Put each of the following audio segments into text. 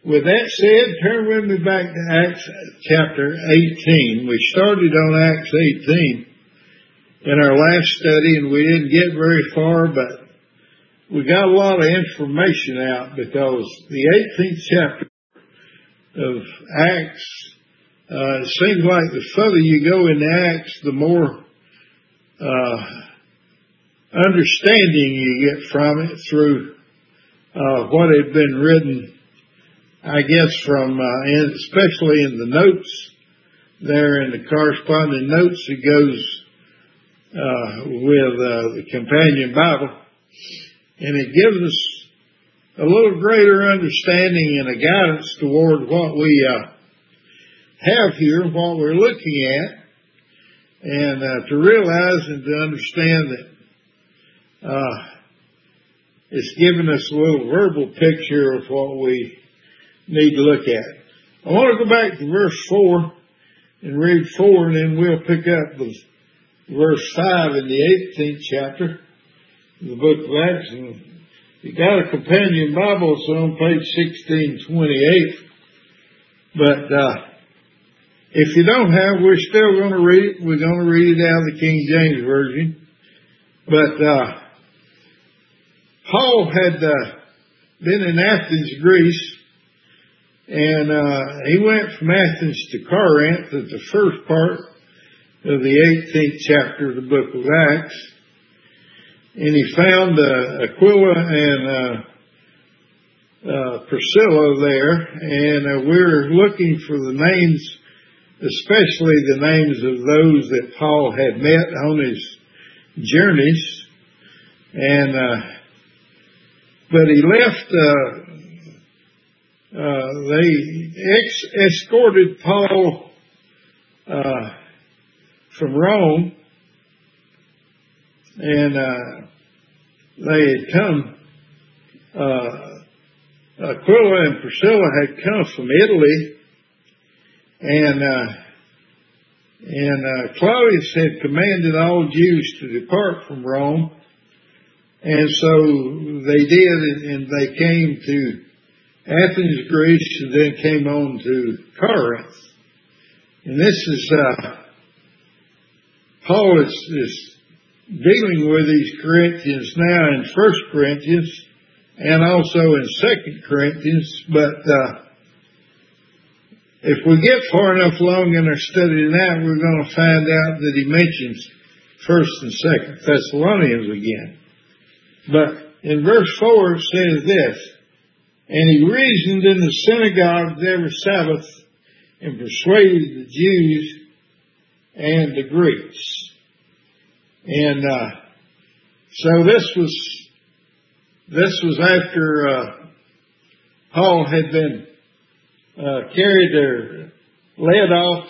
with that said, turn with me back to Acts chapter 18. We started on Acts 18 in our last study, and we didn't get very far, but we got a lot of information out because the 18th chapter of Acts, it seems like the further you go into Acts, the more understanding you get from it through what had been written, I guess, from especially in the notes there, in the corresponding notes that goes with the companion Bible. And it gives us a little greater understanding and a guidance toward what we have here, what we're looking at, and to realize and to understand that it's given us a little verbal picture of what we need to look at. I want to go back to verse 4 and read 4, and then we'll pick up with verse 5 in the 18th chapter of the book of Acts. And if you got a companion Bible, it's on page 1628. But if you don't have, we're still going to read it. We're going to read it out of the King James Version. But Paul had been in Athens, Greece, and he went from Athens to Corinth at the first part of the 18th chapter of the book of Acts. And he found Aquila and Priscilla there, and we're looking for the names, especially the names of those that Paul had met on his journeys. And but he left. They escorted Paul from Rome, and they had come. Aquila and Priscilla had come from Italy, and Claudius had commanded all Jews to depart from Rome, and so they did, and they came to Athens, Greece, and then came on to Corinth. And this is Paul is dealing with these Corinthians now in 1 Corinthians and also in 2 Corinthians. But if we get far enough along in our study tonight, we're going to find out that he mentions 1 and 2 Thessalonians again. But in verse 4 it says this: "And he reasoned in the synagogues every Sabbath and persuaded the Jews and the Greeks." And so this was after Paul had been carried or led off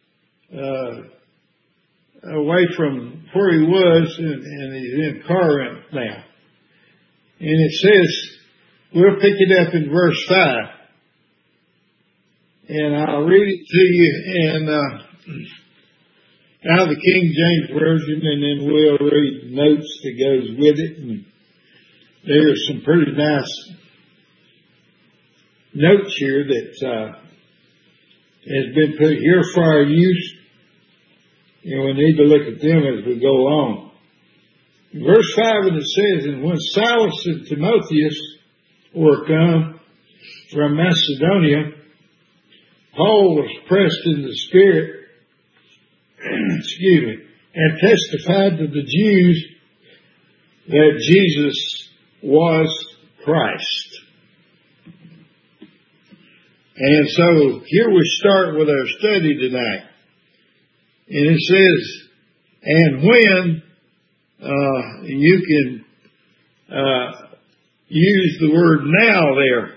away from where he was, and he's in Corinth now. And it says, we'll pick it up in verse 5. And I'll read it to you in out of the King James Version, and then we'll read notes that goes with it. And there's some pretty nice notes here that has been put here for our use, and we need to look at them as we go along. Verse 5, and it says, "And when Silas and Timotheus were come from Macedonia, Paul was pressed in the Spirit, and testified to the Jews that Jesus was Christ." And so here we start with our study tonight. And it says, and when you can use the word now there,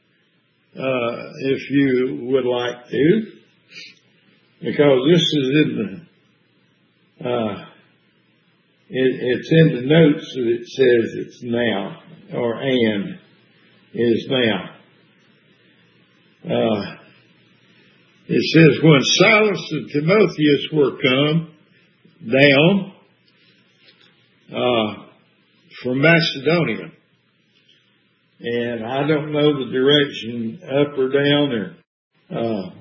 if you would like to, because this is in the it's in the notes that it says it's now, or and is now. It says, when Silas and Timotheus were come down from Macedonia. and I don't know the direction up or down, or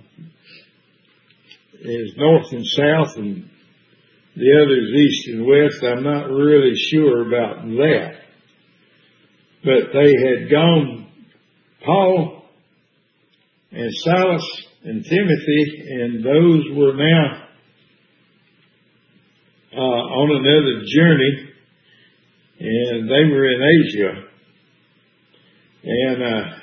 is north and south, and the other is east and west. I'm not really sure about that. But they had gone, Paul and Silas and Timothy, and those were now on another journey, and they were in Asia, and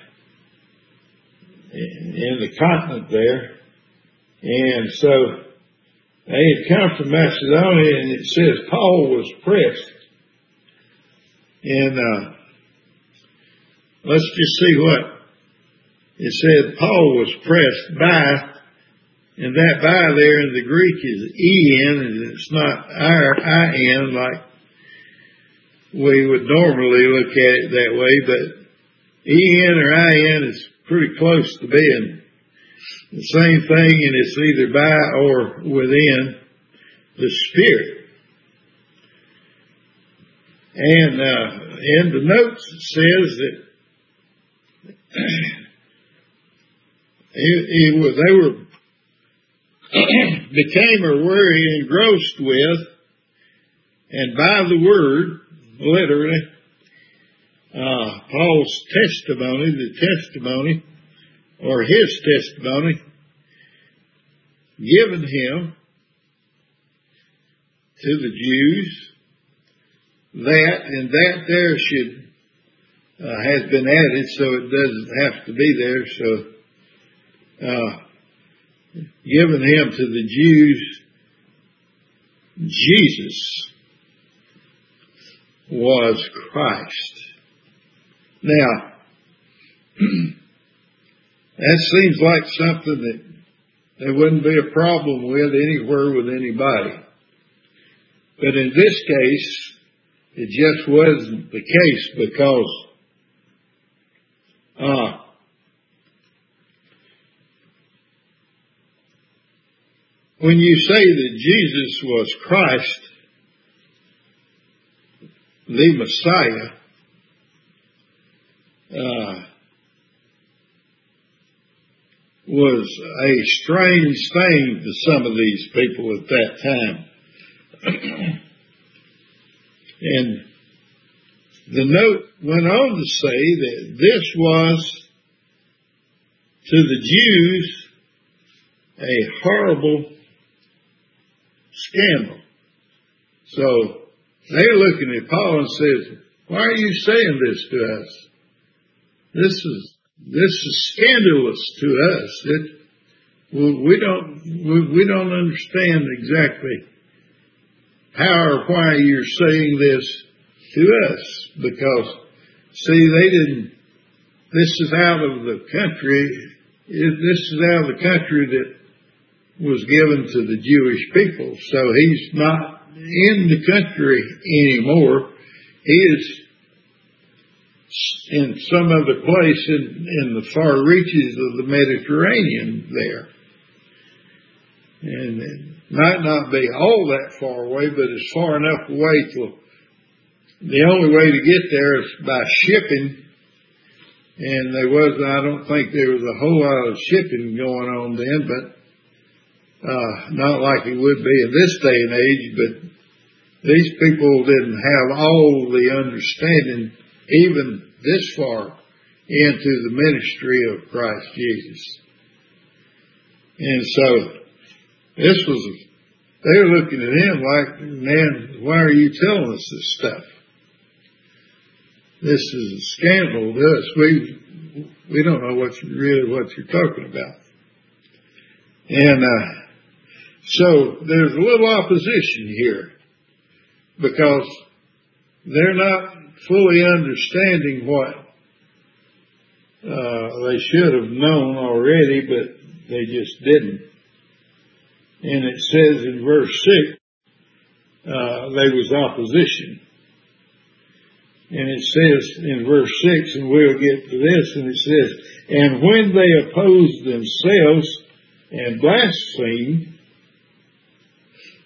in the continent there. And so they had come from Macedonia, and it says Paul was pressed. And let's just see what it said. Paul was pressed by, and that by there in the Greek is en, and it's not our in like we would normally look at it that way, but en or in is pretty close to being the same thing, and it's either by or within the Spirit. And in the notes it says that they were became or were engrossed with, and by the word, literally, Paul's testimony, the testimony, or his testimony, given him to the Jews, that, and that there should, has been added, so it doesn't have to be there, so, given him to the Jews, Jesus was Christ. Now, that seems like something that there wouldn't be a problem with anywhere with anybody. But in this case, it just wasn't the case, because when you say that Jesus was Christ, the Messiah, was a strange thing to some of these people at that time. And the note went on to say that this was, to the Jews, a horrible scandal. So they're looking at Paul and says, why are you saying this to us? This is scandalous to us. We don't understand exactly how or why you're saying this to us, because see, this is out of the country. This is out of the country that was given to the Jewish people. So he's not in the country anymore. He is in some other place in the far reaches of the Mediterranean there. And it might not be all that far away, but it's far enough away till the only way to get there is by shipping. And I don't think there was a whole lot of shipping going on then, but not like it would be in this day and age. But these people didn't have all the understanding, even this far into the ministry of Christ Jesus. And so they were looking at him like, man, why are you telling us this stuff? This is a scandal to us. We don't know what you're talking about. And so there's a little opposition here, because they're not fully understanding what they should have known already, but they just didn't. And it says in verse 6, there was opposition. And it says in verse 6, and we'll get to this, and it says, and when they opposed themselves and blasphemed,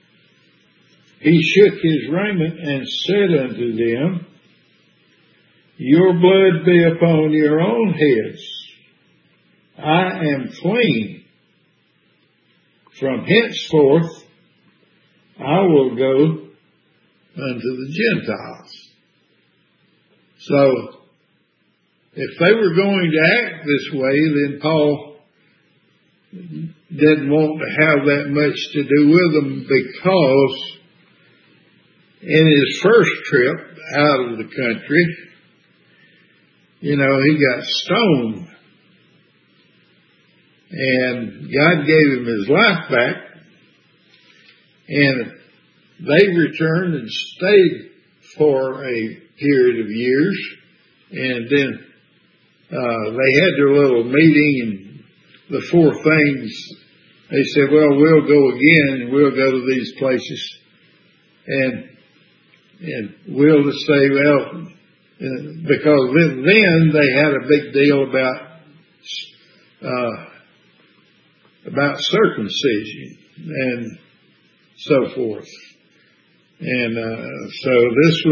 he shook his raiment and said unto them, your blood be upon your own heads. I am clean. From henceforth I will go unto the Gentiles. So, if they were going to act this way, then Paul didn't want to have that much to do with them, because in his first trip out of the country, he got stoned. And God gave him his life back. And they returned and stayed for a period of years. And then they had their little meeting, and the four things, they said, well, we'll go again, and we'll go to these places. And we'll just say, well, because then they had a big deal about circumcision and so forth. And so this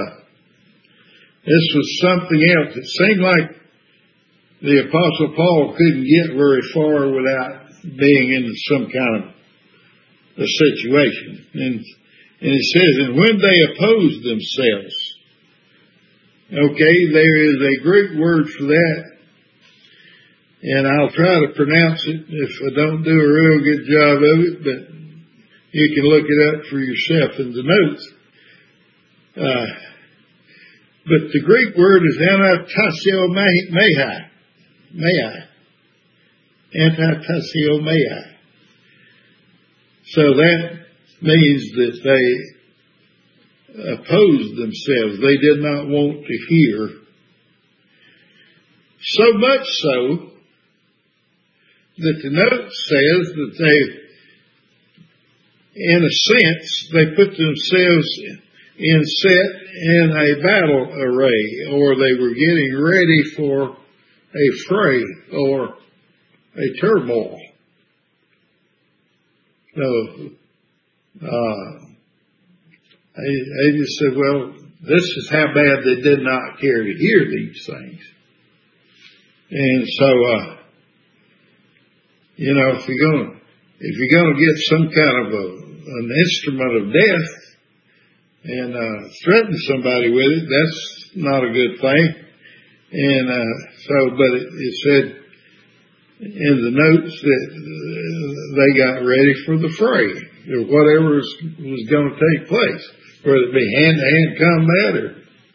was something else. It seemed like the Apostle Paul couldn't get very far without being in some kind of a situation. And it says, and when they opposed themselves, okay, there is a Greek word for that, and I'll try to pronounce it if I don't do a real good job of it, but you can look it up for yourself in the notes. But the Greek word is anatasio mei. Anatasio mei. So that means that they opposed themselves. They did not want to hear. So much so that the note says that they, in a sense, they put themselves set in a battle array, or they were getting ready for a fray or a turmoil. So, I just said, well, this is how bad they did not care to hear these things. And so, if you're gonna get some kind of an instrument of death and threaten somebody with it, that's not a good thing. And but it said in the notes that they got ready for the fray, or whatever was going to take place, whether it be hand-to-hand combat or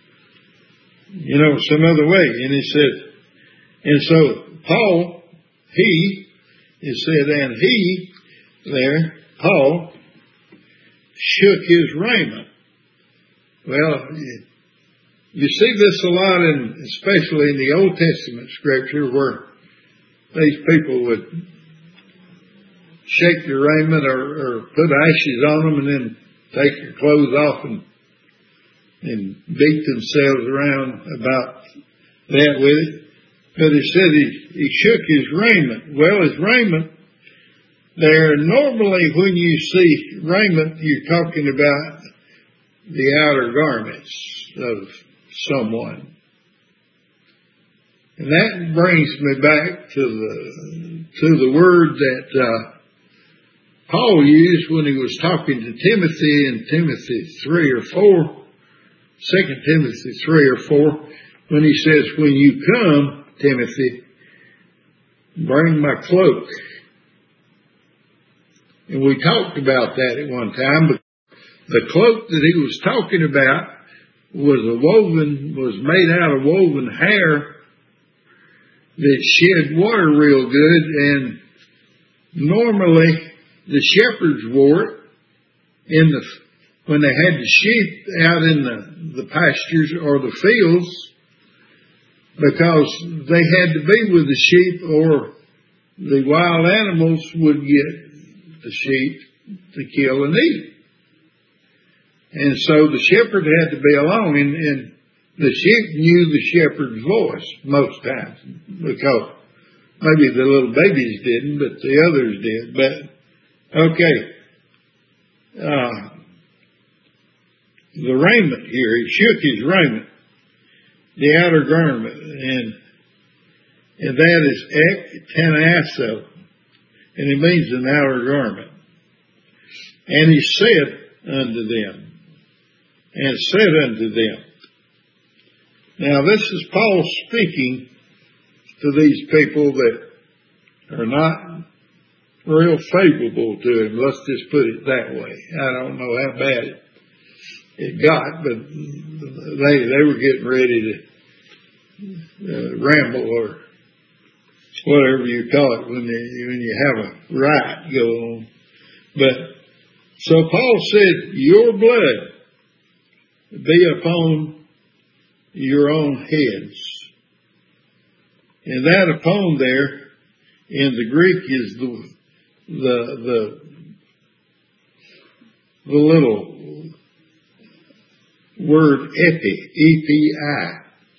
some other way. And he said, and so Paul, it said, and Paul shook his raiment. Well, you see this a lot especially in the Old Testament scripture, where these people would shake their raiment or put ashes on them and then take their clothes off and beat themselves around about that with it. But it said he shook his raiment. Well, his raiment, there, normally when you see raiment, you're talking about the outer garments of someone. And that brings me back to the word that Paul used when he was talking to Timothy in Timothy 3 or 4, 2 Timothy 3 or 4, when he says, when you come, Timothy, bring my cloak. And we talked about that at one time, but the cloak that he was talking about was made out of woven hair that shed water real good, and normally the shepherds wore it when they had the sheep out in the pastures or the fields, because they had to be with the sheep or the wild animals would get the sheep to kill and eat. And so the shepherd had to be along, and the sheep knew the shepherd's voice most times, because maybe the little babies didn't, but the others did. But, okay, the raiment here, he shook his raiment. the outer garment, and that is ektanasso, and it means an outer garment. And he said unto them, Now this is Paul speaking to these people that are not real favorable to him. Let's just put it that way. I don't know how bad it got, but they were getting ready to ramble, or whatever you call it when you have a riot go on. But so Paul said, your blood be upon your own heads. And that upon there in the Greek is the little word epi, E-P-I.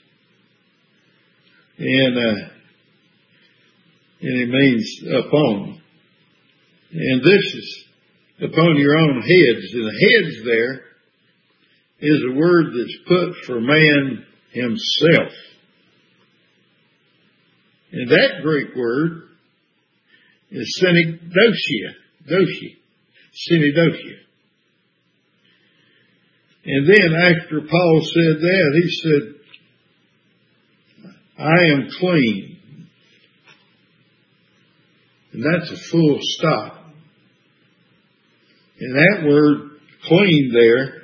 And it means upon. And this is upon your own heads. And the heads there is a word that's put for man himself. And that Greek word is synodosia. And then after Paul said that, he said, I am clean. And that's a full stop. And that word clean there,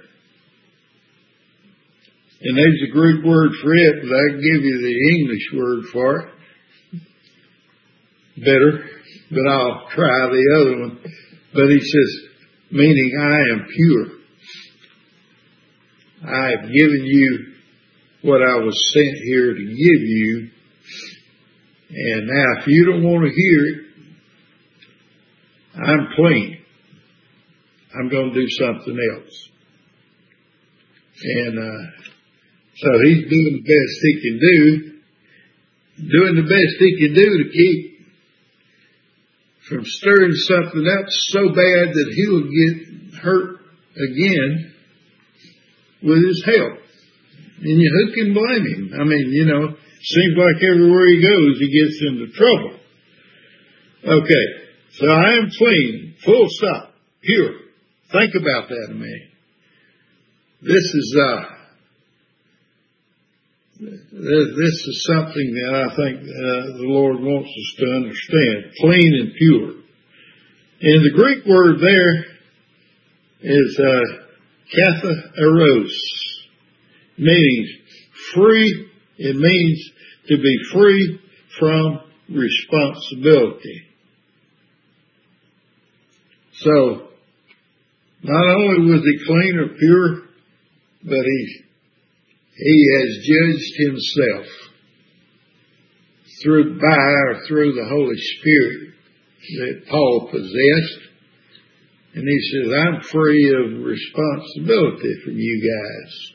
and there's a Greek word for it, but I can give you the English word for it. Better, but I'll try the other one. But he says, meaning I am pure. I have given you what I was sent here to give you. And now if you don't want to hear it, I'm clean. I'm going to do something else. And so he's doing the best he can do to keep from stirring something up so bad that he'll get hurt again with his help. And who can blame him? I mean, seems like everywhere he goes, he gets into trouble. Okay, so I am clean, full stop, pure. Think about that a minute. This is something that I think the Lord wants us to understand. Clean and pure. And the Greek word there is katharos, meaning free. It means to be free from responsibility. So, not only was he clean or pure, but he has judged himself through the Holy Spirit that Paul possessed. And he says, I'm free of responsibility from you guys.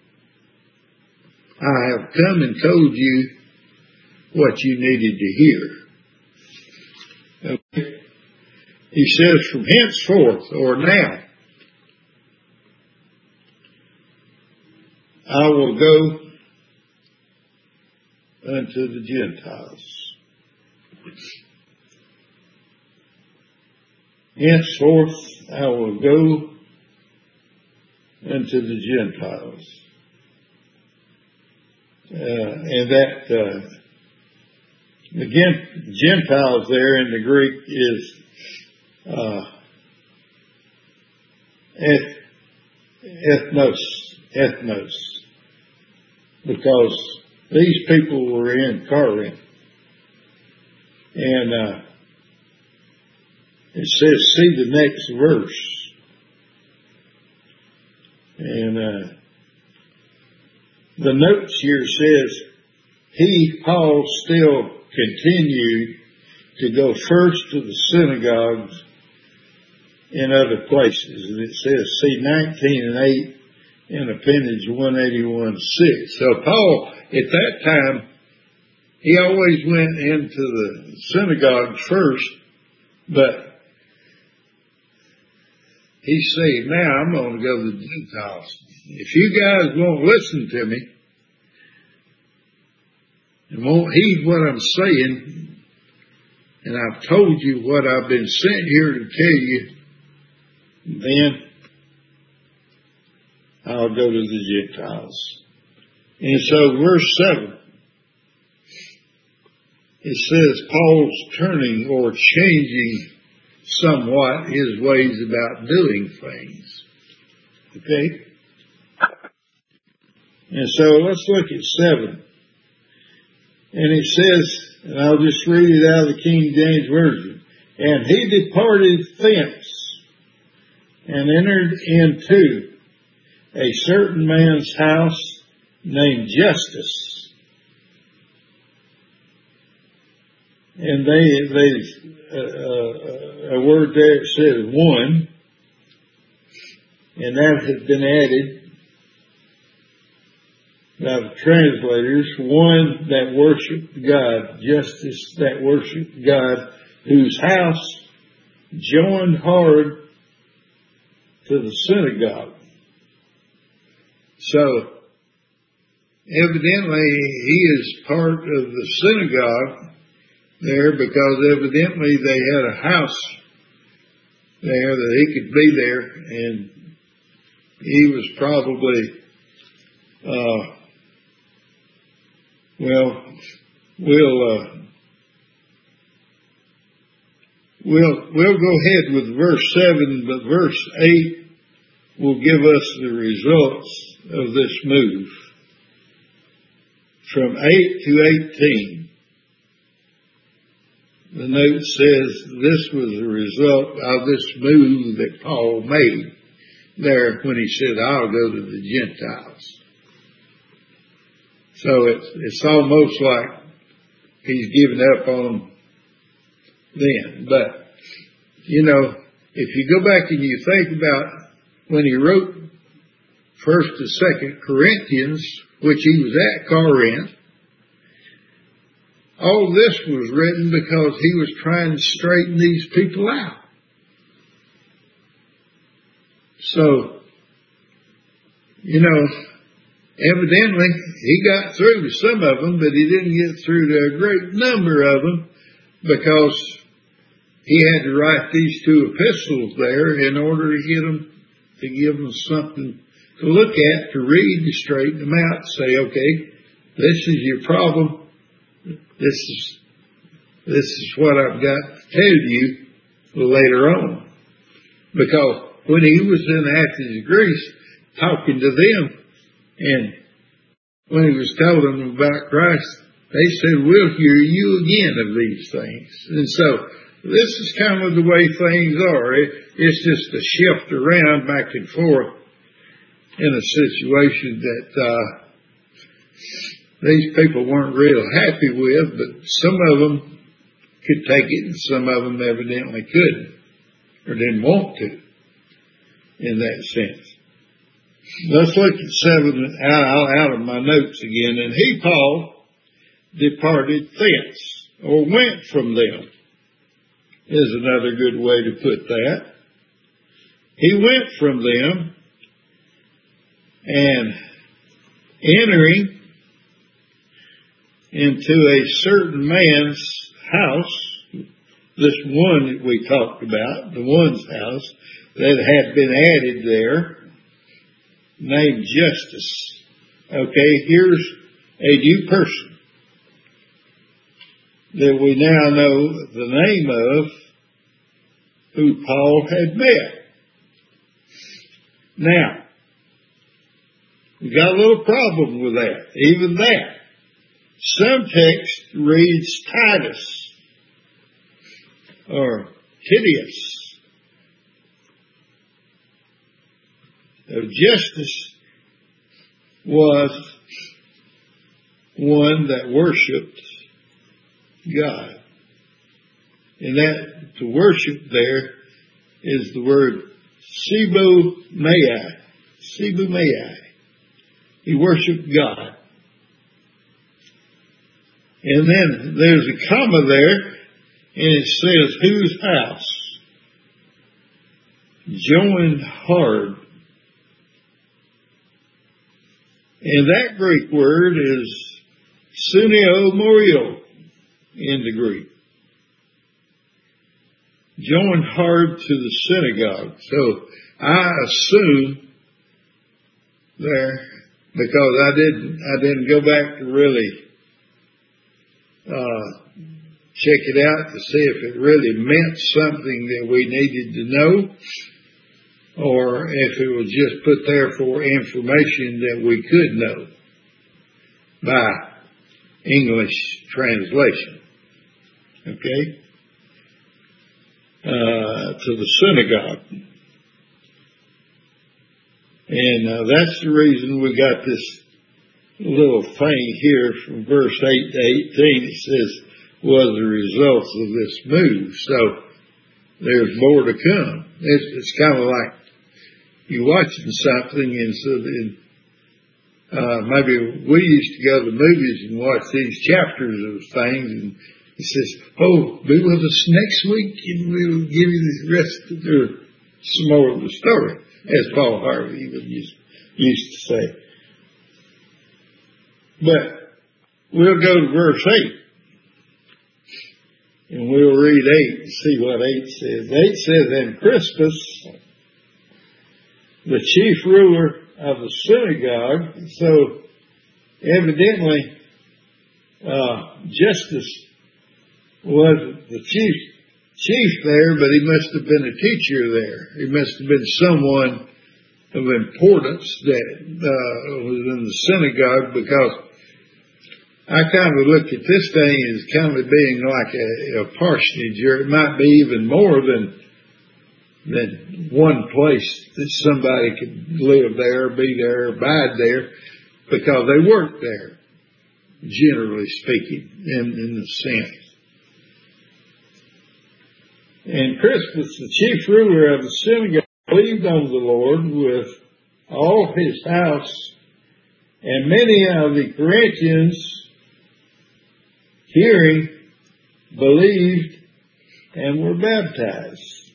I have come and told you what you needed to hear. Okay. He says, from henceforth, or now, I will go unto the Gentiles. Henceforth, I will go unto the Gentiles. And that, again, Gentiles there in the Greek is ethnos, because these people were in Corinth. And it says, see the next verse. And the notes here says, Paul, still continued to go first to the synagogues in other places. And it says, see 19 and 8 in appendage 181-6. So Paul, at that time, he always went into the synagogue first, but he's saying, now I'm going to go to the Gentiles. If you guys won't listen to me, and won't heed what I'm saying, and I've told you what I've been sent here to tell you, then I'll go to the Gentiles. And so verse 7, it says Paul's turning or changing somewhat his ways about doing things. Okay? And so let's look at 7. And it says, and I'll just read it out of the King James Version, and he departed thence and entered into a certain man's house named Justus. And a word there it says one, and that has been added by the translators, one that worshiped God, Justus that worshiped God, whose house joined hard to the synagogue. So, evidently, he is part of the synagogue there because evidently they had a house there that he could be there, and he was probably, we'll go ahead with verse 7, but verse 8 will give us the results of this move. From 8 to 18, the note says this was a result of this move that Paul made there when he said, I'll go to the Gentiles. So it's almost like he's given up on them. But, you know, if you go back and you think about when he wrote 1st and 2nd Corinthians, which he was at Corinth, all this was written because he was trying to straighten these people out. So, you know, evidently he got through to some of them, but he didn't get through to a great number of them because he had to write these 2 epistles there in order to get them, to give them something to look at, to read, to straighten them out, say, okay, this is your problem. This is what I've got to tell you later on. Because when he was in Athens, Greece, talking to them, and when he was telling them about Christ, they said, we'll hear you again of these things. And so, this is kind of the way things are. It's just a shift around back and forth in a situation that these people weren't real happy with, but some of them could take it and some of them evidently couldn't or didn't want to in that sense. Let's look at 7 out of my notes again. And he, Paul, departed thence, or went from them, is another good way to put that. He went from them, and entering into a certain man's house, this one that we talked about, the one's house that had been added there, named Justus. Okay, here's a new person that we now know the name of, who Paul had met. Now, we got a little problem with that, even that. Some text reads Titus or Titius. Justus was one that worshipped God. And that to worship there is the word Sibumai. Sibumai. He worshipped God. And then there's a comma there, and it says, whose house? Joined hard. And that Greek word is Suneo Morio in the Greek. Joined hard to the synagogue. So I assume there, because I didn't go back to really check it out to see if it really meant something that we needed to know, or if it was just put there for information that we could know by English translation. Okay? To the synagogue. And that's the reason we got this little thing here from verse 8 to 18. It says, was the results of this move. So there's more to come. It's kind of like you're watching something, and so maybe we used to go to the movies and watch these chapters of things, and it says, oh, be with us next week and we'll give you the rest of some more of the story, as Paul Harvey used to say. But we'll go to verse 8 and we'll read 8 and see what 8 says. 8 says, and Crispus, the chief ruler of the synagogue, so evidently Justus was the chief there, but he must have been a teacher there. He must have been someone of importance that was in the synagogue, because I kind of look at this thing as kind of being like a parsonage, or it might be even more than one place that somebody could live there, be there, abide there, because they worked there, generally speaking, in the sense. And Crispus, the chief ruler of the synagogue, believed on the Lord with all his house, and many of the Corinthians, hearing, believed and were baptized.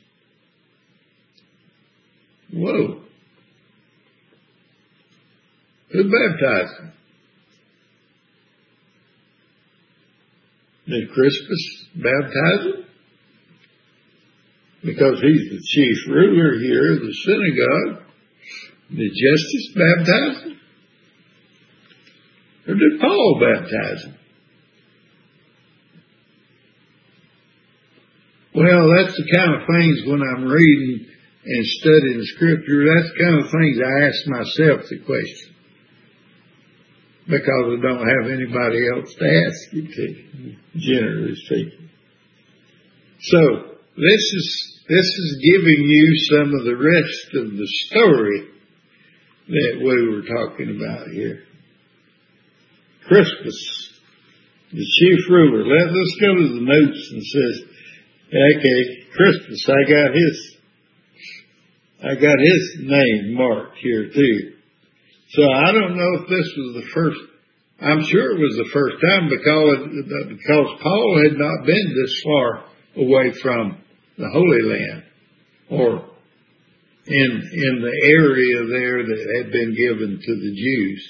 Whoa. Who baptized them? Did Crispus baptize them? Because he's the chief ruler here of the synagogue. Did Justus baptize him? Or did Paul baptize him? Well, that's the kind of things when I'm reading and studying Scripture, that's the kind of things I ask myself the question. Because I don't have anybody else to ask it to, generally speaking. So, this is giving you some of the rest of the story that we were talking about here. Crispus, the chief ruler. Let's go to the notes and says, okay, Crispus, I got his name marked here too. So I don't know if this was the first. I'm sure it was the first time because Paul had not been this far away from the Holy Land, or in the area there that had been given to the Jews.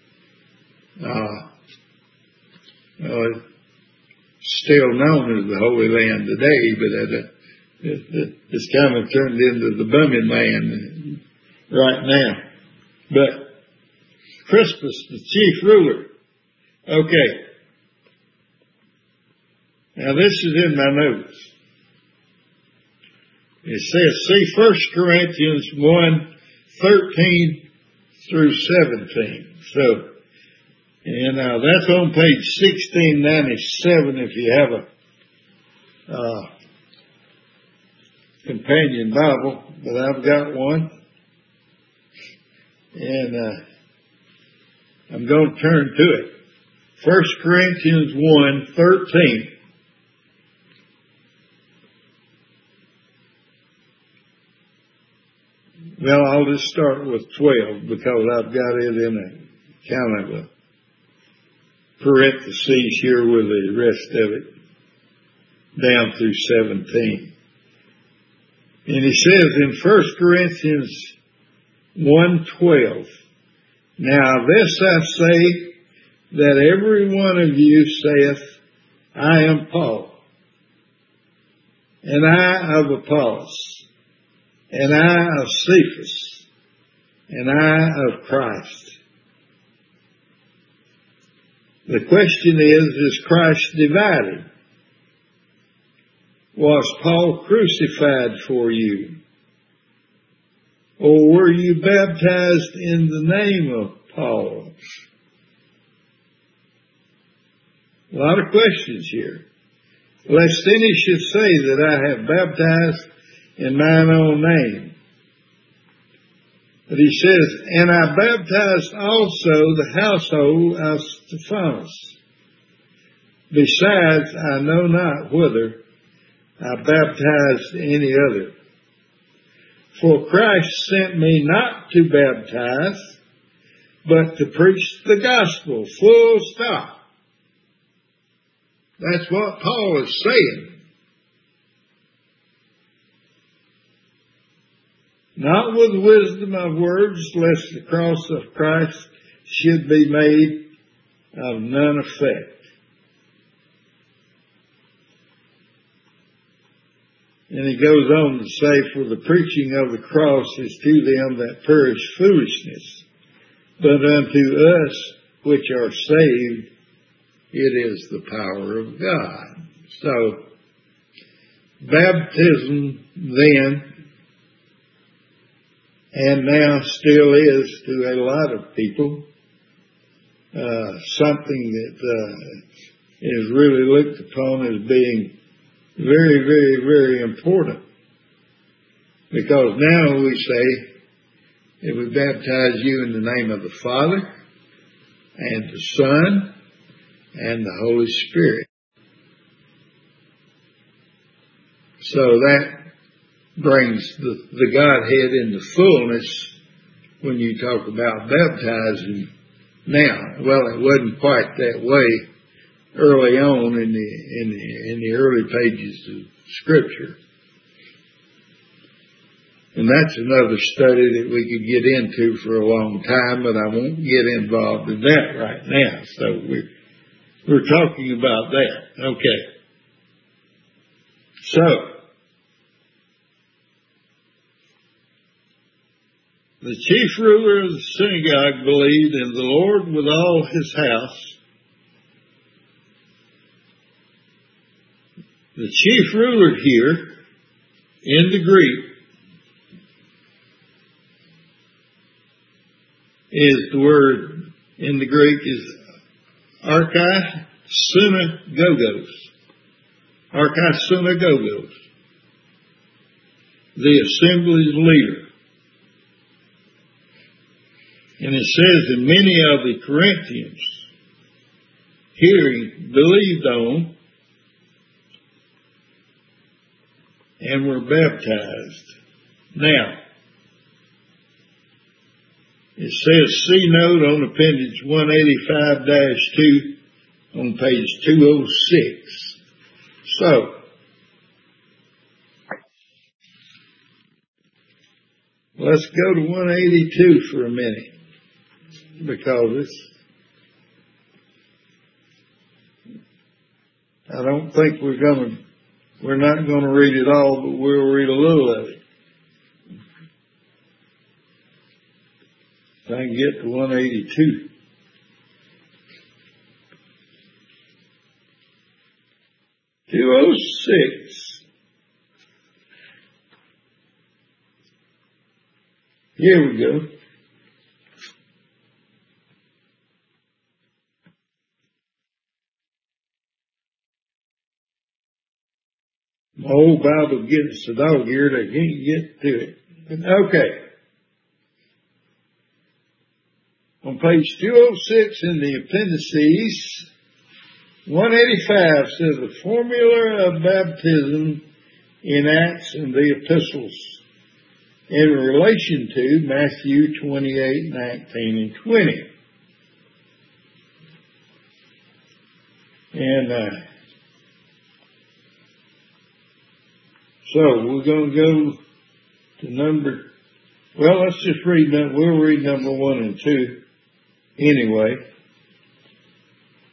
Still known as the Holy Land today, but it's kind of turned into the bumming land right now. But Crispus, the chief ruler. Okay. Now this is in my notes. It says, see 1 Corinthians 1:13 through 17. So, and that's on page 1697 if you have a companion Bible, but I've got one. And I'm going to turn to it. 1 Corinthians 1:13. Well, I'll just start with 12 because I've got it in a kind of a parentheses here with the rest of it down through 17. And he says in 1 Corinthians 1:12, now this I say, that every one of you saith, I am Paul, and I of Apollos, and I of Cephas, and I of Christ. The question is Christ divided? Was Paul crucified for you? Or were you baptized in the name of Paul? A lot of questions here. Lest any should say that I have baptized in mine own name. But he says, and I baptized also the household of Stephanas. Besides, I know not whether I baptized any other. For Christ sent me not to baptize, but to preach the gospel, full stop. That's what Paul is saying. Not with wisdom of words, lest the cross of Christ should be made of none effect. And he goes on to say, for the preaching of the cross is to them that perish foolishness, but unto us which are saved, it is the power of God. So, baptism then, and now still is to a lot of people, something that is really looked upon as being very, very, very important. Because now we say that we baptize you in the name of the Father and the Son and the Holy Spirit. So that brings the Godhead into fullness when you talk about baptizing now. Well, it wasn't quite that way early on in the early pages of Scripture. And that's another study that we could get into for a long time, but I won't get involved in that right now. So we're talking about that. Okay. So, the chief ruler of the synagogue believed in the Lord with all his house. The chief ruler here, in the Greek, is the word in the Greek is archisunagogos. Archisunagogos. The assembly's leader. And it says that many of the Corinthians, hearing, believed on, and were baptized. Now, it says, see note on appendage 185-2 on page 206. So, let's go to 182 for a minute, because I don't think we're not going to read it all, but we'll read a little of it. If I can get to 182. Here we go. My old Bible gets the dog eared. I can't get to it. Okay. On page 206 in the appendices, 185 says the formula of baptism in Acts and the epistles in relation to Matthew 28, 19, and 20. And so we're going to go to let's just read we'll read number 1 and 2 anyway.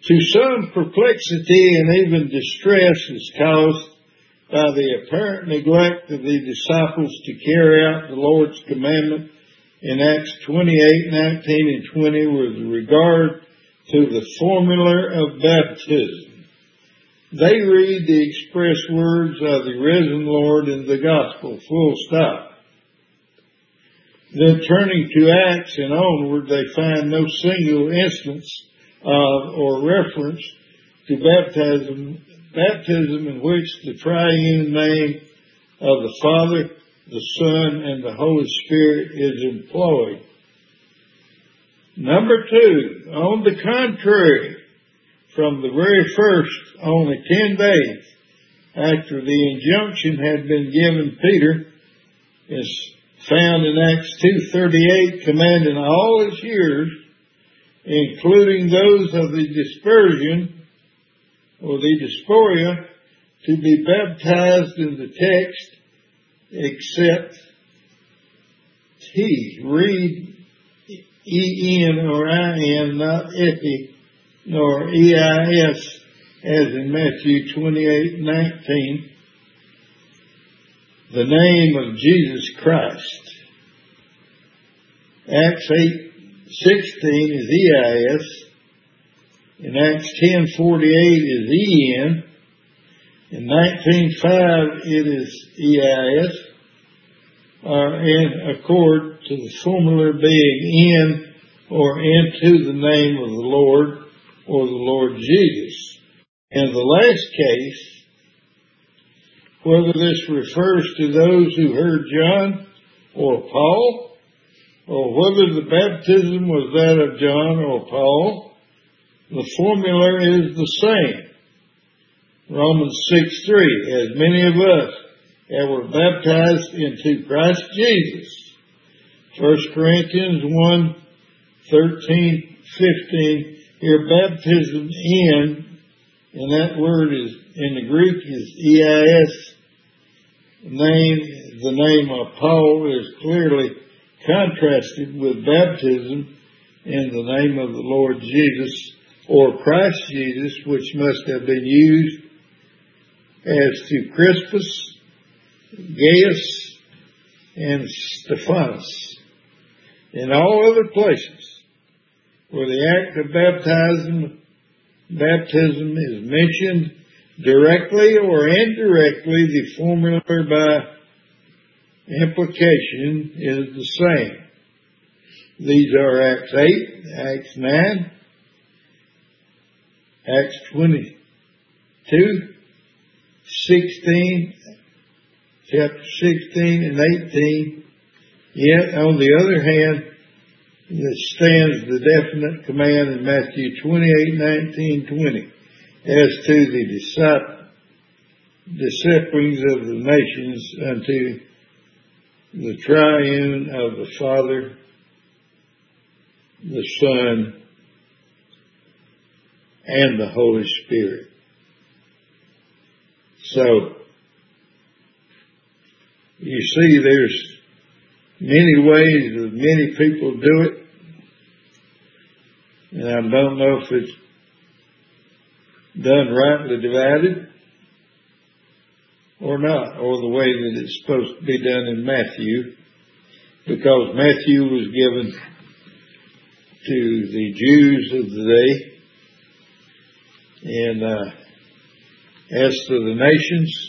To some, perplexity and even distress is caused by the apparent neglect of the disciples to carry out the Lord's commandment in Acts 28, 19, and 20 with regard to the formula of baptism. They read the express words of the risen Lord in the gospel, full stop. Then turning to Acts and onward, they find no single instance of or reference to baptism in which the triune name of the Father, the Son, and the Holy Spirit is employed. Number 2, on the contrary, from the very first, only 10 days after the injunction had been given, Peter is found in Acts 2:38, commanding all his hearers, including those of the dispersion or the diaspora, to be baptized in the text, except he. Read E-N or I-N, not Epi, nor E-I-S, as in Matthew 28:19. The name of Jesus Christ. Acts 8:16 is E-I-S. In Acts 10:48 is E-N. In 19:5 it is E-I-S. In accord to the formula being in or into the name of the Lord or the Lord Jesus. In the last case, whether this refers to those who heard John or Paul, or whether the baptism was that of John or Paul, the formula is the same. Romans 6:3, as many of us that were baptized into Christ Jesus. 1 Corinthians 1:13, 15, here baptism in, and that word is, in the Greek is E-I-S. The name of Paul is clearly contrasted with baptism in the name of the Lord Jesus or Christ Jesus, which must have been used as to Crispus, Gaius, and Stephanus. In all other places where the act of baptism is mentioned directly or indirectly, the formula by implication is the same. These are Acts 8, Acts 9, Acts 22, 16, chapter 16 and 18. Yet, on the other hand, there stands the definite command in Matthew 28:19-20 as to the disciplines of the nations unto the triune of the Father, the Son, and the Holy Spirit. So, you see, there's many ways that many people do it, and I don't know if it's done rightly divided or not, or the way that it's supposed to be done in Matthew, because Matthew was given to the Jews of the day, and as to the nations,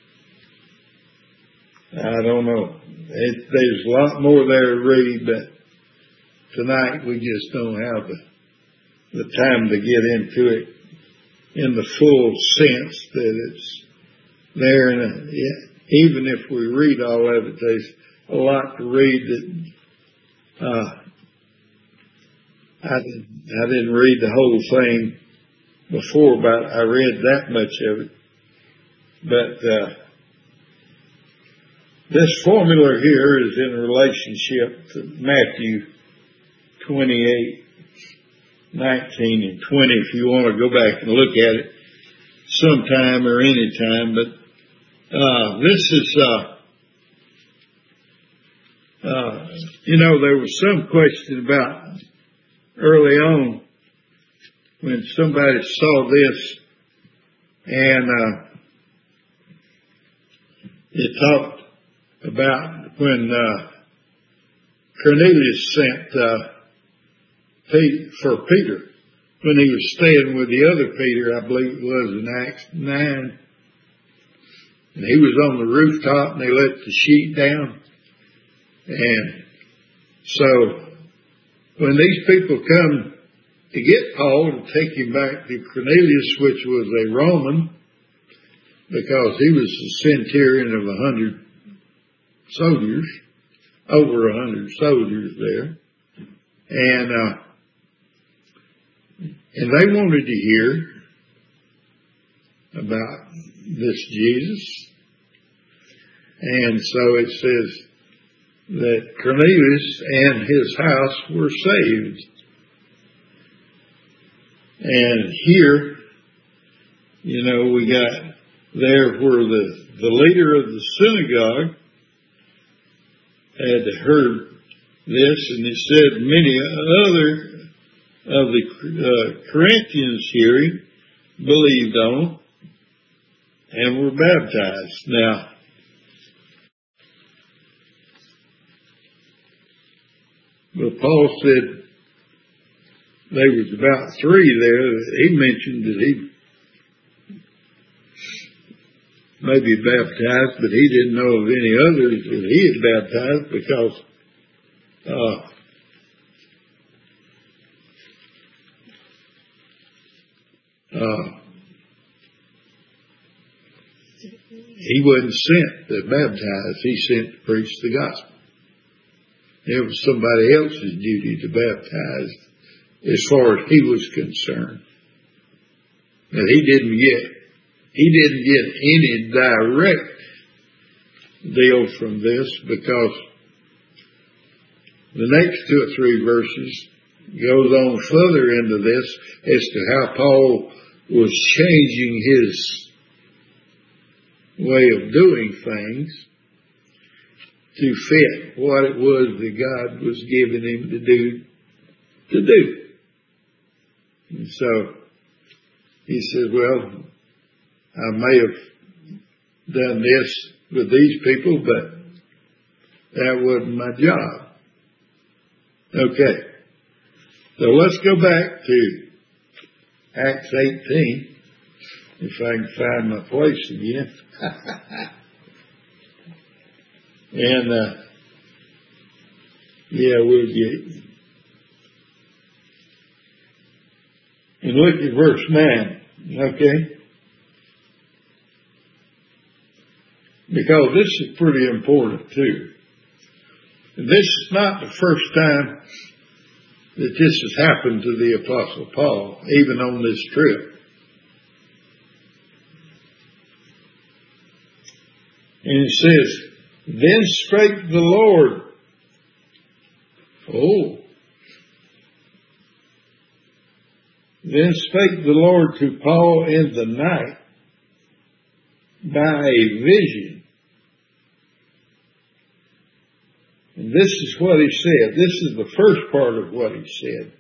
I don't know. There's a lot more there to read, but tonight we just don't have the time to get into it in the full sense that it's there. And even if we read all of it, there's a lot to read that I didn't read the whole thing before, but I read that much of it. But this formula here is in relationship to Matthew 28:19 and 20, if you want to go back and look at it sometime or any time. But this is, there was some question about early on when somebody saw this, and it talked about when Cornelius sent for Peter, when he was staying with the other Peter, I believe it was in Acts 9, and he was on the rooftop and they let the sheet down. And so when these people come to get Paul to take him back to Cornelius, which was a Roman, because he was a centurion of 100 soldiers, over 100 soldiers there, and they wanted to hear about this Jesus. And so it says that Cornelius and his house were saved. And here, we got there where the leader of the synagogue had heard this, and it said many other of the Corinthians hearing believed on and were baptized. Now, but Paul said there was about 3 there. He mentioned that he maybe baptized, but he didn't know of any others that he had baptized, because he wasn't sent to baptize. He sent to preach the gospel. It was somebody else's duty to baptize as far as he was concerned. And he didn't get any direct deal from this, because the next 2 or 3 verses goes on further into this as to how Paul was changing his way of doing things to fit what it was that God was giving him to do. And so he said, well, I may have done this with these people, but that wasn't my job. Okay. So let's go back to Acts 18, if I can find my place again. And, we'll get. And look at verse 9, okay? Because this is pretty important too. And this is not the first time that this has happened to the Apostle Paul, even on this trip. And it says, then spake the Lord. Then spake the Lord to Paul in the night by a vision. And this is what he said. This is the first part of what he said.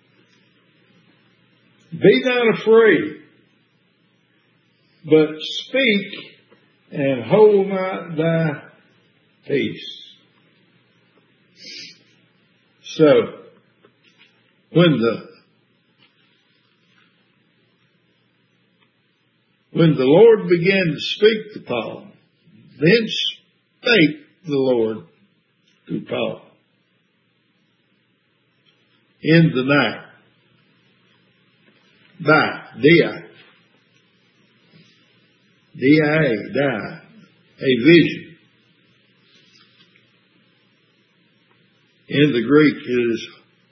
Be not afraid, but speak and hold not thy peace. So, when the Lord began to speak to Paul, then spake the Lord to Paul in the night by D-I-A, a vision. In the Greek it is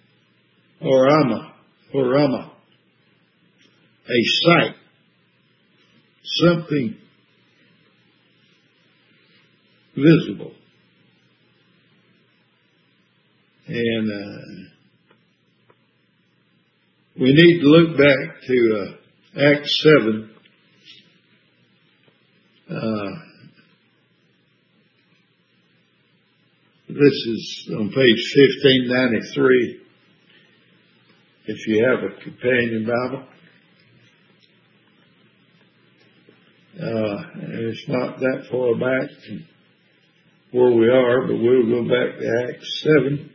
orama, a sight, something visible. And we need to look back to Acts 7. This is on page 1593. if you have a companion Bible. And it's not that far back from where we are, but we'll go back to Acts 7.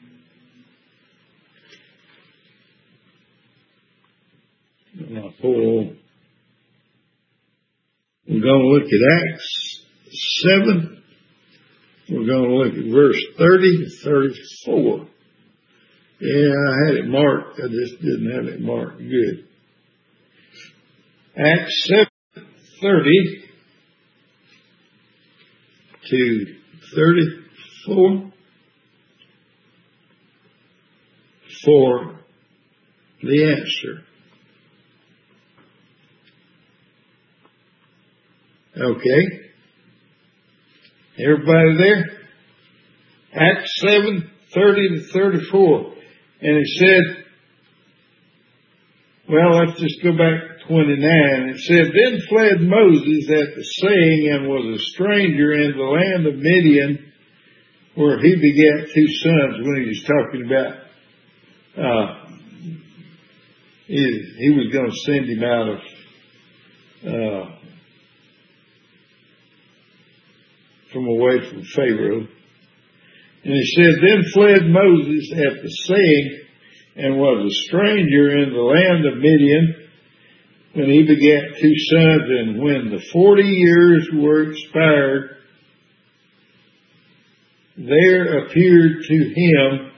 We're going to look at Acts 7. We're going to look at verse 30 to 34. Yeah, I had it marked. I just didn't have it marked good. Acts 7:30 to 34 for the answer. Okay. Everybody there? Acts 7:30 to 34. And it said, well, let's just go back to 29. It said, then fled Moses at the saying and was a stranger in the land of Midian, where he begat 2 sons. When he was talking about, he was going to send him out of, from away from Pharaoh. And he said, then fled Moses at the saying and was a stranger in the land of Midian, when he begat 2 sons, and when the 40 years were expired, there appeared to him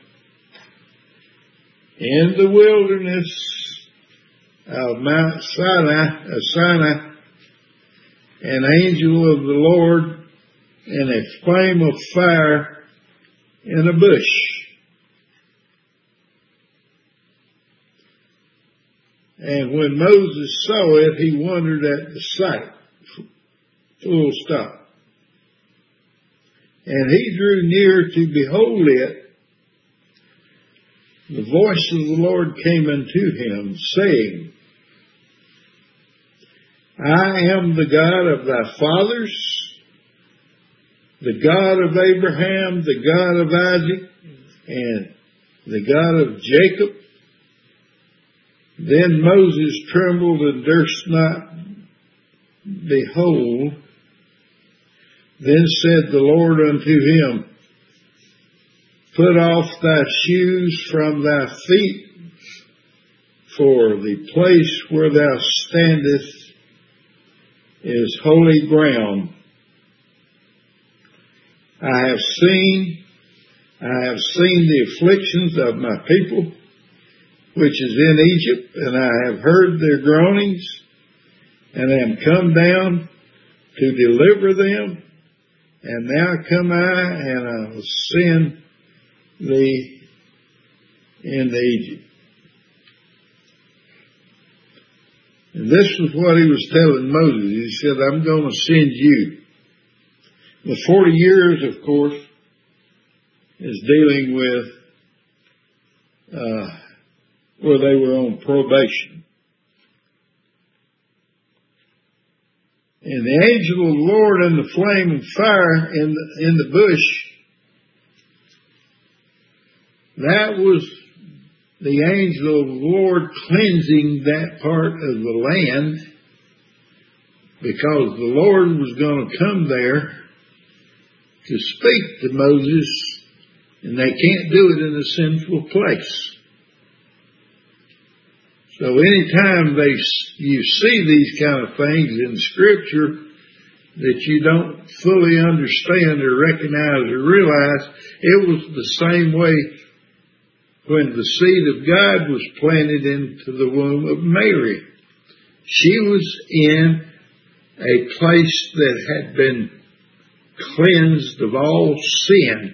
in the wilderness of Mount Sinai an angel of the Lord in a flame of fire in a bush. And when Moses saw it, he wondered at the sight. Full stop. And he drew near to behold it. The voice of the Lord came unto him, saying, I am the God of thy fathers, the God of Abraham, the God of Isaac, and the God of Jacob. Then Moses trembled and durst not behold. Then said the Lord unto him, put off thy shoes from thy feet, for the place where thou standest is holy ground. I have seen the afflictions of my people, which is in Egypt, and I have heard their groanings, and am come down to deliver them. And now come I, and I will send thee into Egypt. And this was what he was telling Moses. He said, I'm going to send you. The 40 years, of course, is dealing with where they were on probation. And the angel of the Lord in the flame of fire in the bush, that was the angel of the Lord cleansing that part of the land, because the Lord was going to come there to speak to Moses, and they can't do it in a sinful place. So anytime you see these kind of things in Scripture that you don't fully understand or recognize or realize, it was the same way when the seed of God was planted into the womb of Mary. She was in a place that had been cleansed of all sin.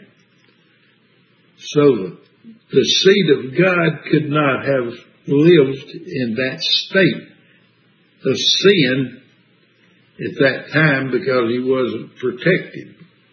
So the seed of God could not have lived in that state of sin at that time, because he wasn't protected.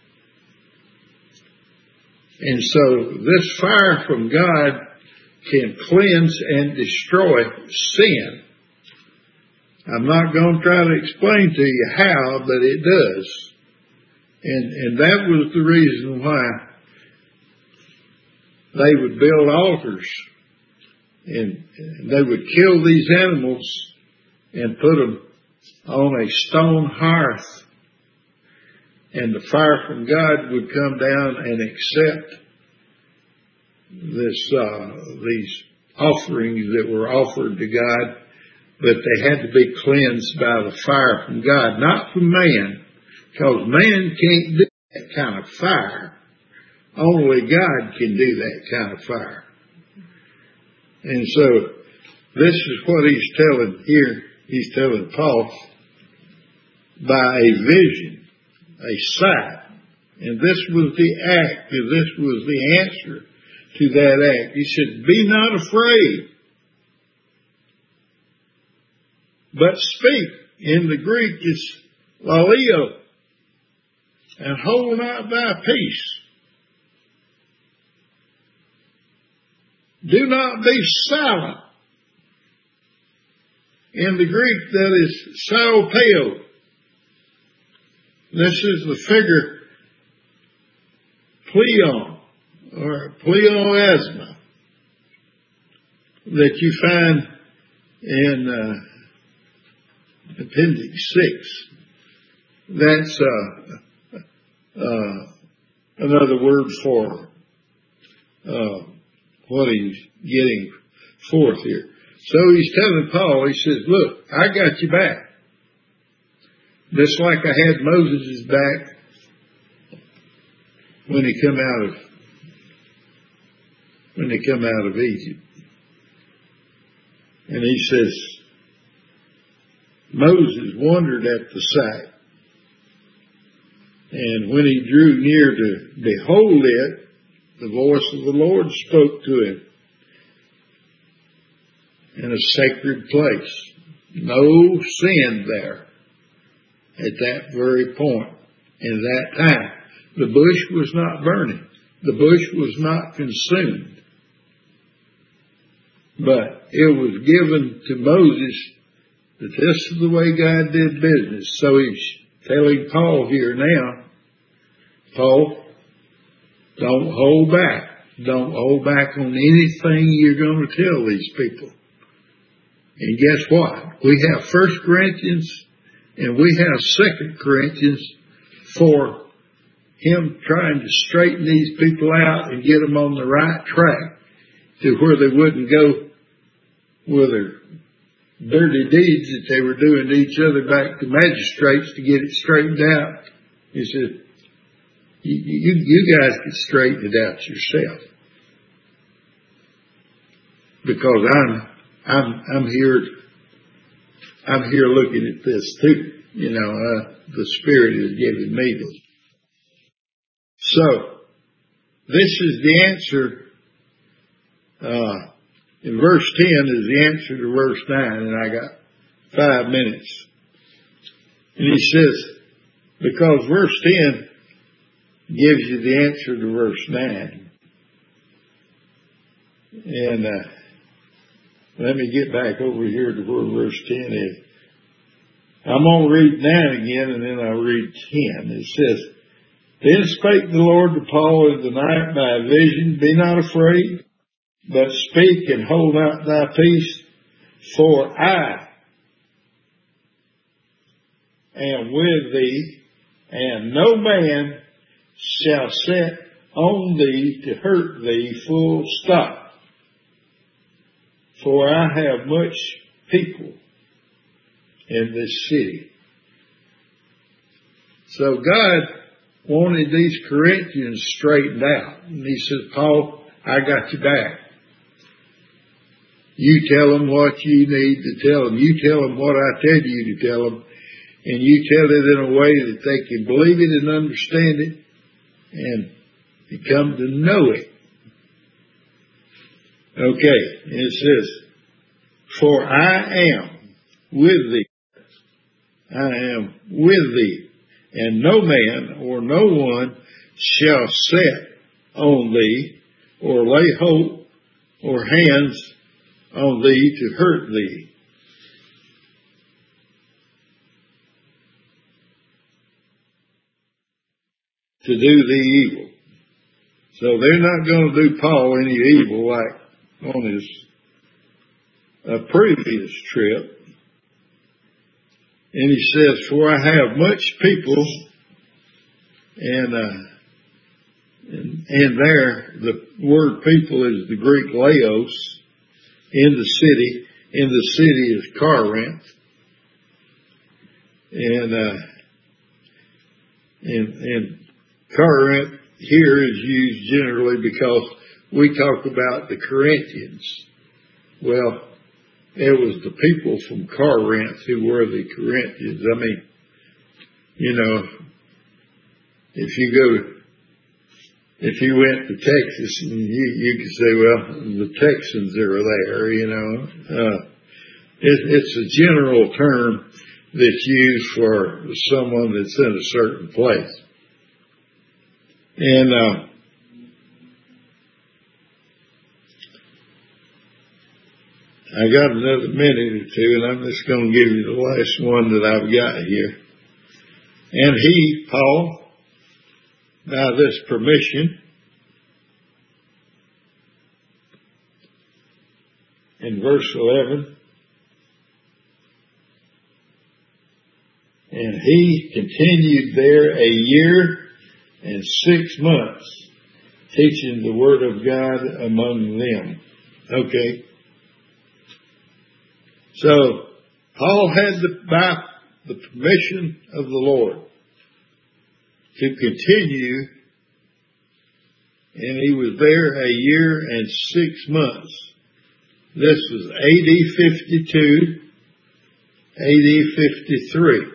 And so this fire from God can cleanse and destroy sin. I'm not going to try to explain to you how, but it does. And that was the reason why they would build altars And they would kill these animals and put them on a stone hearth. And the fire from God would come down and accept these offerings that were offered to God, but they had to be cleansed by the fire from God, not from man, because man can't do that kind of fire. Only God can do that kind of fire. And so this is what he's telling here. He's telling Paul by a vision, a sight. And this was the act, and this was the answer to that act. He said, be not afraid, but speak. In the Greek it's laleo, and hold not thy peace. Do not be silent. In the Greek that is saopeo. This is the figure pleon or pleonasma that you find in Appendix 6. That's another word for what he's getting forth here. So he's telling Paul, he says, look, I got you back. Just like I had Moses' back when he come out of Egypt. And he says, Moses wondered at the sight. And when he drew near to behold it, the voice of the Lord spoke to him in a sacred place. No sin there at that very point. In that time, the bush was not burning. The bush was not consumed. But it was given to Moses that this is the way God did business. So he's telling Paul here now, Paul, don't hold back. Don't hold back on anything you're going to tell these people. And guess what? We have 1 Corinthians and we have 2 Corinthians for him trying to straighten these people out and get them on the right track to where they wouldn't go with their dirty deeds that they were doing to each other back to magistrates to get it straightened out. He said, you guys can straighten it out yourself. Because I'm here looking at this too. The Spirit is giving me this. So, this is the answer. In verse 10 is the answer to verse 9, and I got 5 minutes. And he says, because verse 10 gives you the answer to verse 9. And let me get back over here to where verse 10 is. I'm going to read 9 again, and then I'll read 10. It says, then spake the Lord to Paul in the night by a vision, be not afraid, but speak and hold not thy peace, for I am with thee, and no man shall set on thee to hurt thee, full stop. For I have much people in this city. So God wanted these Corinthians straightened out. And he says, Paul, I got you back. You tell them what you need to tell them. You tell them what I tell you to tell them. And you tell it in a way that they can believe it and understand it and come to know it. Okay, and it says, for I am with thee. I am with thee. And no man or no one shall set on thee or lay hold or hands on thee to hurt thee. To do thee evil. So they're not going to do Paul any evil like on his a previous trip. And he says, "For I have much people," and there the word people is the Greek laos, in the city. In the city is Corinth. And Corinth here is used generally because we talk about the Corinthians. Well, it was the people from Corinth who were the Corinthians. I mean, if you went to Texas, and you could say, well, the Texans are there, It's a general term that's used for someone that's in a certain place. And I got another minute or two, and I'm just going to give you the last one that I've got here. And he, Paul, by this permission, in verse 11, and he continued there a year and 6 months, teaching the word of God among them. Okay. So, Paul had by the permission of the Lord to continue, and he was there a year and 6 months. This was AD 52, AD 53.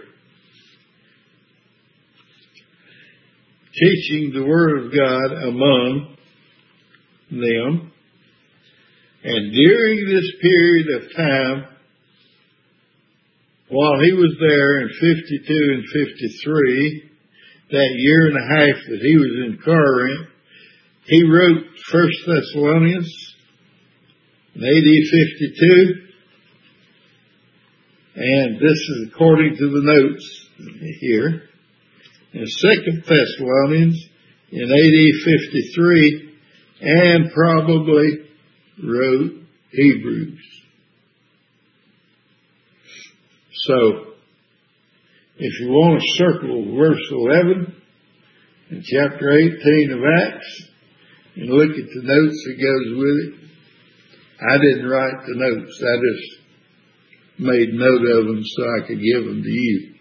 Teaching the word of God among them. And during this period of time, while he was there in 52 and 53, that year and a half that he was in Corinth, he wrote 1 Thessalonians in AD 52. And this is according to the notes here. And 2 Thessalonians in AD 53, and probably wrote Hebrews. So, if you want to circle verse 11 in chapter 18 of Acts, and look at the notes that goes with it. I didn't write the notes. I just made note of them so I could give them to you.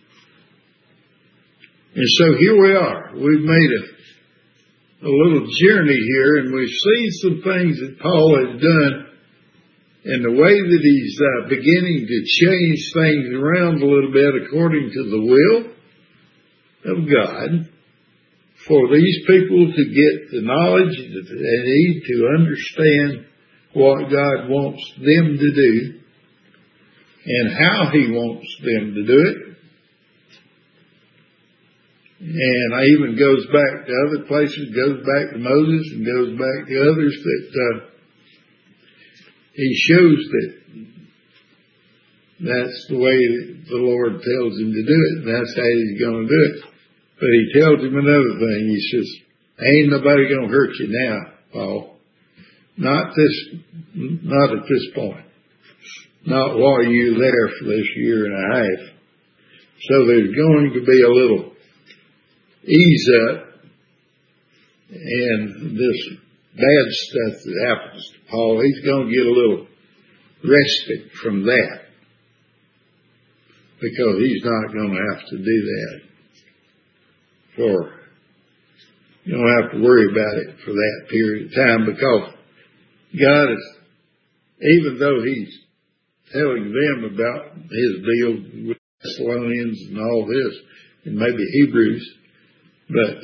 And so here we are. We've made a little journey here, and we've seen some things that Paul has done, and the way that he's beginning to change things around a little bit according to the will of God, for these people to get the knowledge that they need to understand what God wants them to do and how He wants them to do it. And I even goes back to other places, goes back to Moses and goes back to others that he shows that that's the way that the Lord tells him to do it, and that's how He's going to do it. But He tells him another thing. He says, ain't nobody going to hurt you now, Paul. Not at this point. Not while you're there for this year and a half. So there's going to be a little ease up, and this bad stuff that happens to Paul, he's going to get a little respite from that, because he's not going to have to do that you don't have to worry about it for that period of time, because God is, even though He's telling them about His deal with Thessalonians and all this, and maybe Hebrews, but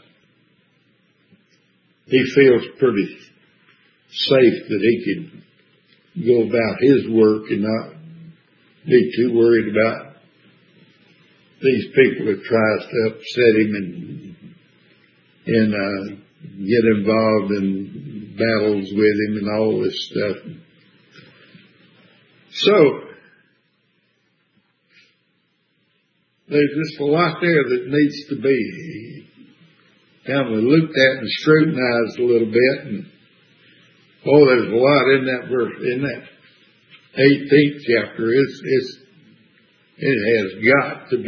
he feels pretty safe that he can go about his work and not be too worried about these people that tries to upset him and get involved in battles with him and all this stuff. So there's just a lot there that needs to be kind of looked at and scrutinized a little bit. And there's a lot in that verse, in that 18th chapter, it has got to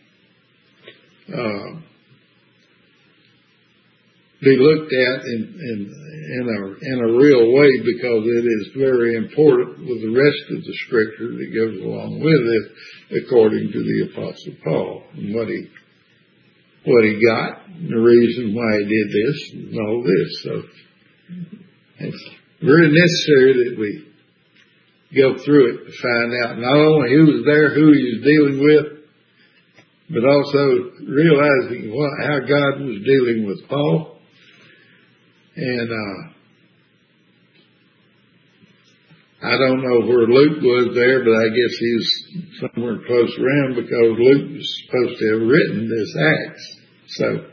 be looked at in a real way, because it is very important with the rest of the scripture that goes along with it, according to the Apostle Paul, and what he got, and the reason why he did this, and all this. So it's very necessary that we go through it to find out not only who was there, who he was dealing with, but also realizing how God was dealing with Paul. And I don't know where Luke was there, but I guess he was somewhere close around, because Luke was supposed to have written this Acts. So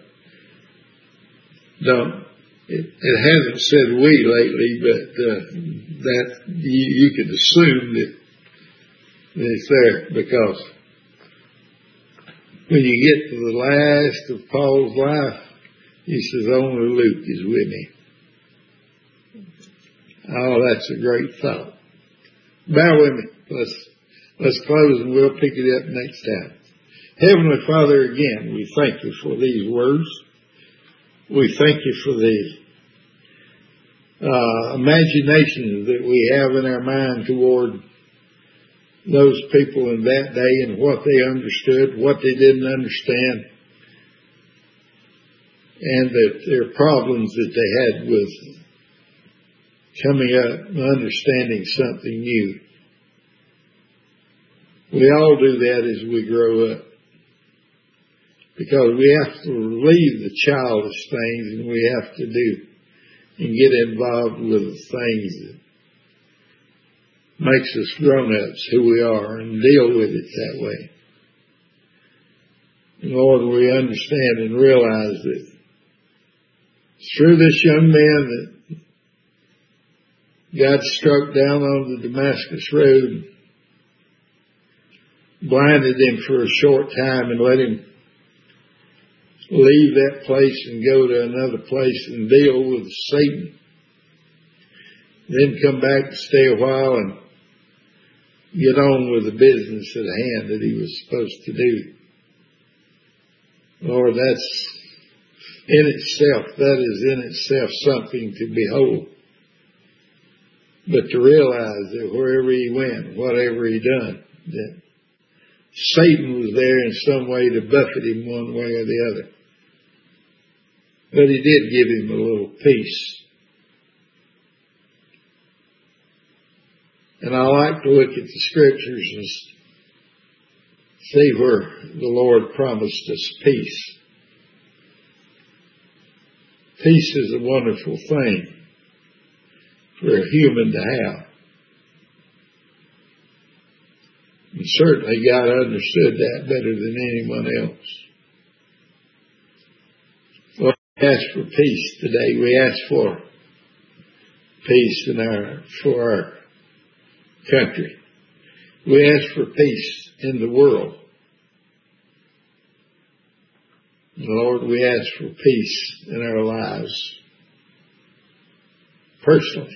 it hasn't said we lately, but that you could assume that it's there, because when you get to the last of Paul's life, he says, only Luke is with me. Oh, that's a great thought. Bear with me. Let's close, and we'll pick it up next time. Heavenly Father, again, we thank you for these words. We thank you for the imagination that we have in our mind toward those people in that day, and what they understood, what they didn't understand, and that their problems that they had with coming up and understanding something new. We all do that as we grow up, because we have to leave the childish things, and we have to do and get involved with the things that makes us grown-ups, who we are, and deal with it that way. And Lord, we understand and realize that through this young man that God struck down on the Damascus Road, blinded him for a short time, and let him leave that place and go to another place and deal with Satan. Then come back and stay a while and get on with the business at hand that he was supposed to do. Lord, that is in itself something to behold. But to realize that wherever he went, whatever he done, that Satan was there in some way to buffet him one way or the other. But he did give him a little peace. And I like to look at the scriptures and see where the Lord promised us peace. Peace is a wonderful thing for a human to have. And certainly God understood that better than anyone else. Well, we ask for peace today. We ask for peace for our country. We ask for peace in the world. Lord, we ask for peace in our lives personally.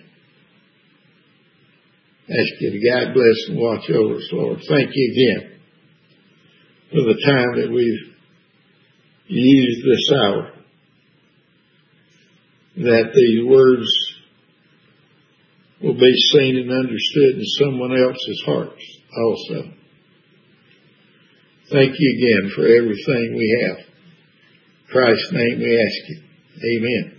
Ask you to guide, bless, and watch over us, Lord. Thank you again for the time that we've used this hour, that these words will be seen and understood in someone else's hearts also. Thank you again for everything we have. In Christ's name we ask you. Amen.